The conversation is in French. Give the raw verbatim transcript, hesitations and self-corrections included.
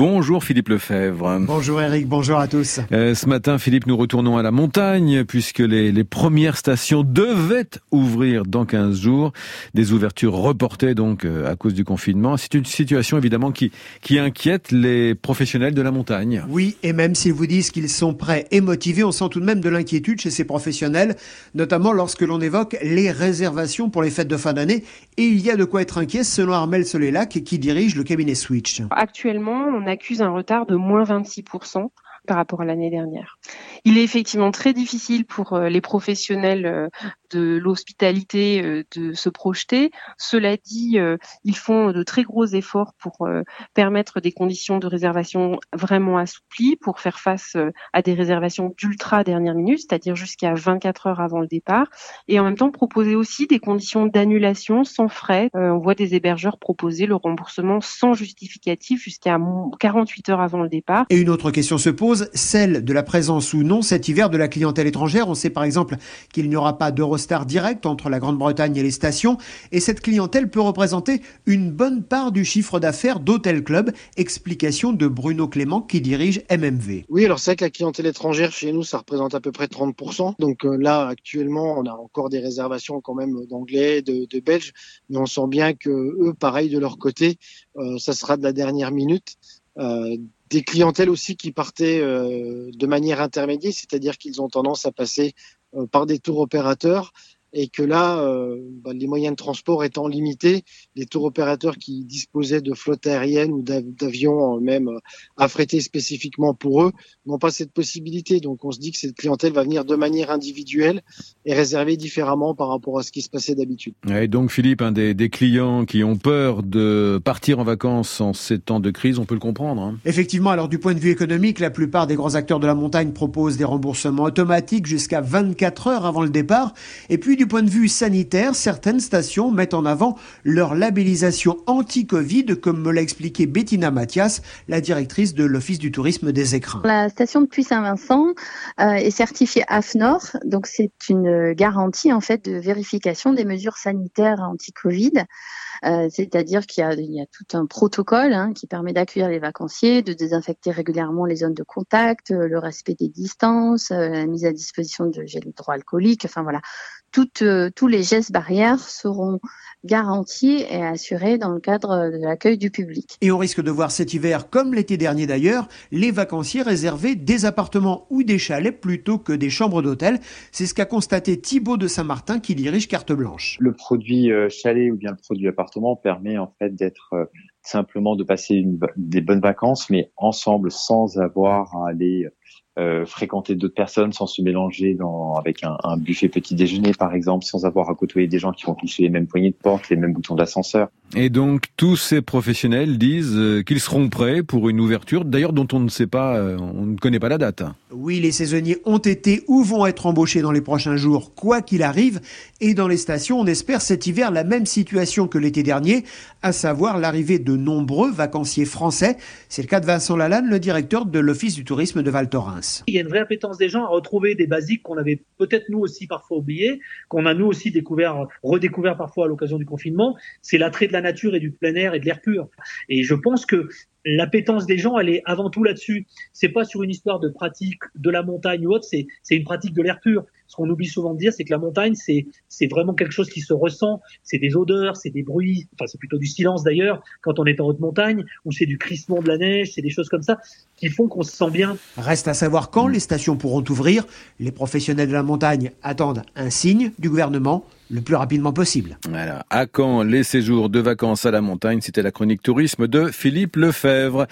Bonjour Philippe Lefebvre. Bonjour Eric, bonjour à tous. Euh, ce matin, Philippe, nous retournons à la montagne puisque les, les premières stations devaient ouvrir dans quinze jours. Des ouvertures reportées donc euh, à cause du confinement. C'est une situation évidemment qui, qui inquiète les professionnels de la montagne. Oui, et même s'ils vous disent qu'ils sont prêts et motivés, on sent tout de même de l'inquiétude chez ces professionnels, notamment lorsque l'on évoque les réservations pour les fêtes de fin d'année. Et il y a de quoi être inquiet selon Armel Solélac qui dirige le cabinet Switch. Actuellement, on accuse un retard de moins vingt-six pour cent par rapport à l'année dernière. Il est effectivement très difficile pour les professionnels de l'hospitalité de se projeter. Cela dit, ils font de très gros efforts pour permettre des conditions de réservation vraiment assouplies, pour faire face à des réservations d'ultra dernière minute, c'est-à-dire jusqu'à vingt-quatre heures avant le départ, et en même temps proposer aussi des conditions d'annulation sans frais. On voit des hébergeurs proposer le remboursement sans justificatif jusqu'à quarante-huit heures avant le départ. Et une autre question se pose, celle de la présence ou non cet hiver de la clientèle étrangère. On sait par exemple qu'il n'y aura pas d'Eurostar direct entre la Grande-Bretagne et les stations, et cette clientèle peut représenter une bonne part du chiffre d'affaires d'Hôtel Club. Explication de Bruno Clément qui dirige M M V. Oui, alors c'est vrai que la clientèle étrangère chez nous, ça représente à peu près trente pour cent. Donc euh, là, actuellement, on a encore des réservations quand même d'Anglais, de, de Belges, mais on sent bien que eux, pareil de leur côté, euh, ça sera de la dernière minute. Euh, Des clientèles aussi qui partaient euh, de manière intermédiaire, c'est-à-dire qu'ils ont tendance à passer euh, par des tours opérateurs, et que là, euh, bah, les moyens de transport étant limités, les tours opérateurs qui disposaient de flottes aériennes ou d'avions même affrétés spécifiquement pour eux n'ont pas cette possibilité. Donc on se dit que cette clientèle va venir de manière individuelle et réservée différemment par rapport à ce qui se passait d'habitude. Et donc Philippe, un des, des clients qui ont peur de partir en vacances en ces temps de crise, on peut le comprendre. Hein. Effectivement, alors du point de vue économique, la plupart des grands acteurs de la montagne proposent des remboursements automatiques jusqu'à vingt-quatre heures avant le départ. Et puis du point de vue sanitaire, certaines stations mettent en avant leur labellisation anti-Covid, comme me l'a expliqué Bettina Mathias, la directrice de l'Office du tourisme des Écrins. La station de Puy-Saint-Vincent euh, est certifiée A F N O R, donc c'est une garantie en fait de vérification des mesures sanitaires anti-Covid. Euh, c'est-à-dire qu'il y a, il y a tout un protocole hein, qui permet d'accueillir les vacanciers, de désinfecter régulièrement les zones de contact, euh, le respect des distances, euh, la mise à disposition de gel hydroalcoolique, enfin voilà. Toutes, euh, tous les gestes barrières seront garantis et assurés dans le cadre de l'accueil du public. Et on risque de voir cet hiver, comme l'été dernier d'ailleurs, les vacanciers réserver des appartements ou des chalets plutôt que des chambres d'hôtel. C'est ce qu'a constaté Thibaut de Saint-Martin qui dirige Carte Blanche. Le produit euh, chalet ou bien le produit appartement permet en fait d'être euh, simplement de passer une, des bonnes vacances, mais ensemble sans avoir à aller Euh, fréquenter d'autres personnes, sans se mélanger dans, avec un, un buffet petit déjeuner par exemple, sans avoir à côtoyer des gens qui vont cliquer les mêmes poignées de porte, les mêmes boutons d'ascenseur. Et donc tous ces professionnels disent euh, qu'ils seront prêts pour une ouverture, d'ailleurs dont on ne sait pas, euh, on ne connaît pas la date. Oui, les saisonniers ont été ou vont être embauchés dans les prochains jours, quoi qu'il arrive. Et dans les stations, on espère cet hiver la même situation que l'été dernier, à savoir l'arrivée de nombreux vacanciers français. C'est le cas de Vincent Lalanne, le directeur de l'Office du tourisme de Val Thorens. Il y a une vraie appétence des gens à retrouver des basiques qu'on avait peut-être nous aussi parfois oubliés, qu'on a nous aussi découvert, redécouvert parfois à l'occasion du confinement. C'est l'attrait de la nature et du plein air et de l'air pur. Et je pense que l'appétence des gens, elle est avant tout là-dessus. C'est pas sur une histoire de pratique de la montagne ou autre, c'est, c'est une pratique de l'air pur. Ce qu'on oublie souvent de dire, c'est que la montagne, c'est, c'est vraiment quelque chose qui se ressent. C'est des odeurs, c'est des bruits, enfin c'est plutôt du silence d'ailleurs, quand on est en haute montagne, ou c'est du crissement de la neige, c'est des choses comme ça qui font qu'on se sent bien. Reste à savoir quand les stations pourront ouvrir. Les professionnels de la montagne attendent un signe du gouvernement le plus rapidement possible. Voilà. À quand les séjours de vacances à la montagne? C'était la chronique tourisme de Philippe Lefebvre.